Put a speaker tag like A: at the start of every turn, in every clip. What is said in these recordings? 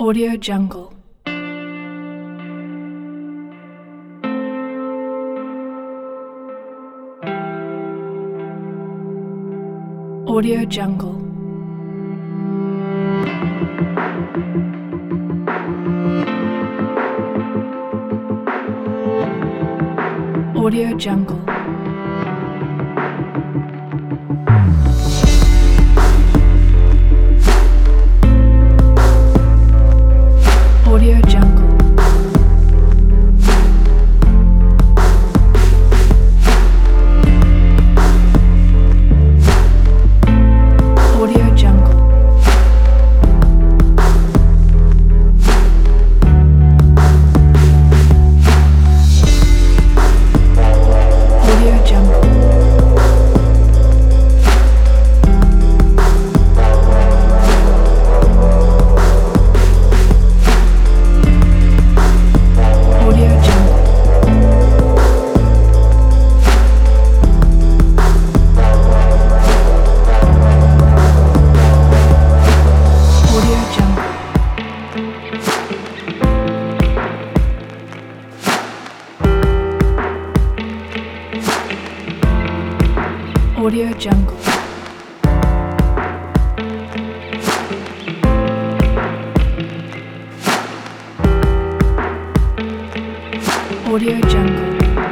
A: Audio Jungle. Audio Jungle. Audio Jungle. Audio Jungle. Audio Jungle. Audio Jungle. Audio Jungle. Audio Jungle. Audio Jungle. Audio Jungle.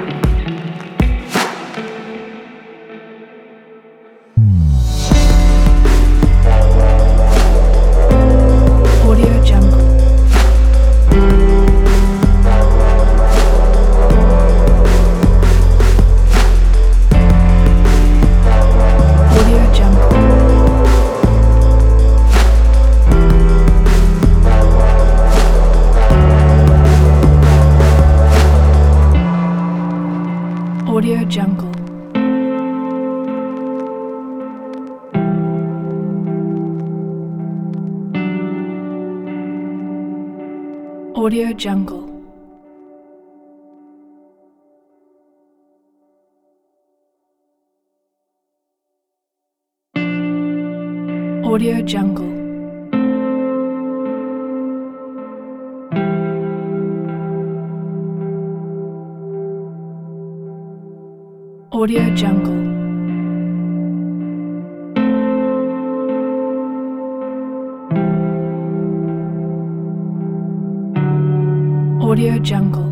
A: Audio Jungle. Audio Jungle. Audio Jungle. Audio Jungle. Audio Jungle. Audio Jungle. Audio Jungle.